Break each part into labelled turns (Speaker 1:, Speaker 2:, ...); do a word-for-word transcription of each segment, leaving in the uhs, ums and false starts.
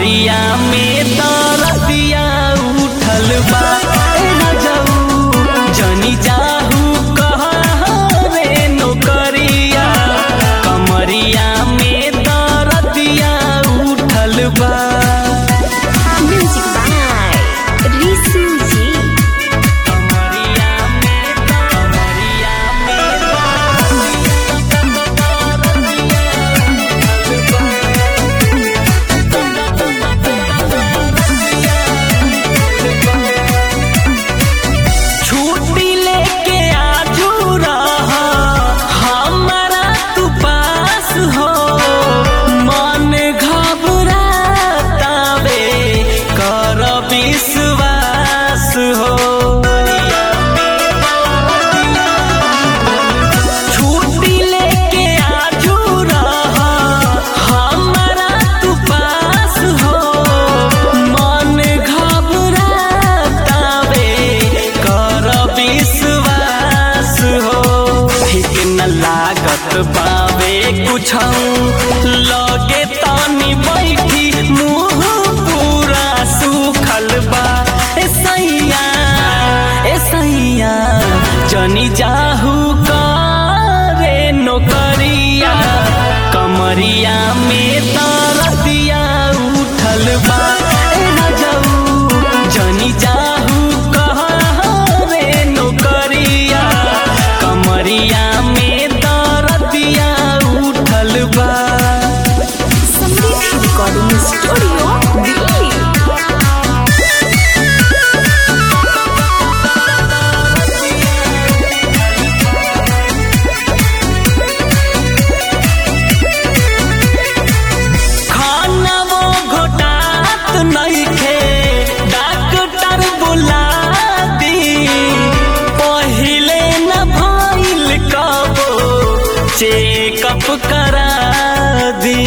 Speaker 1: कमरिया में दरदिया उठल बा ए रजऊ जनी जाहू कहरे नौकरिया कमरिया में दरदिया उठल बा। लागत बावे कुछ लगे तानी बैठी मुँह पूरा सूखल बा ए सैया ए सैया जनी जाहू करे नौकरिया कमरिया में दरदिया उठल बा ए रजऊ जनी जाहू करे नौकरिया कमरिया में
Speaker 2: रिकॉर्डिंग स्टूडियो दिल्ली।
Speaker 1: खाना वो घोटात नइखे डॉक्टर बुला दी पहिले न भइल कबो चेकअप करा दी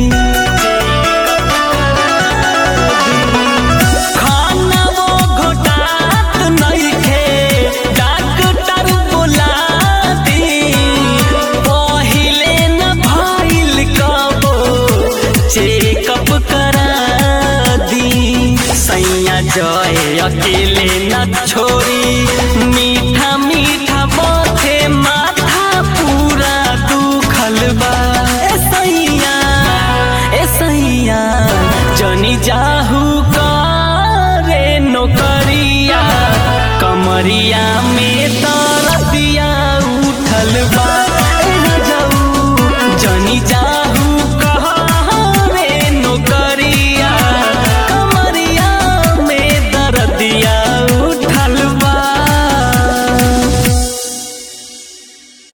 Speaker 1: चेकअप करा दी सैया जय अकेले न छोड़ी मीठा मीठा बाते माथा पूरा दुखल बा ए सैया ए सैया जनी जाहू करे नौकरिया कमरिया में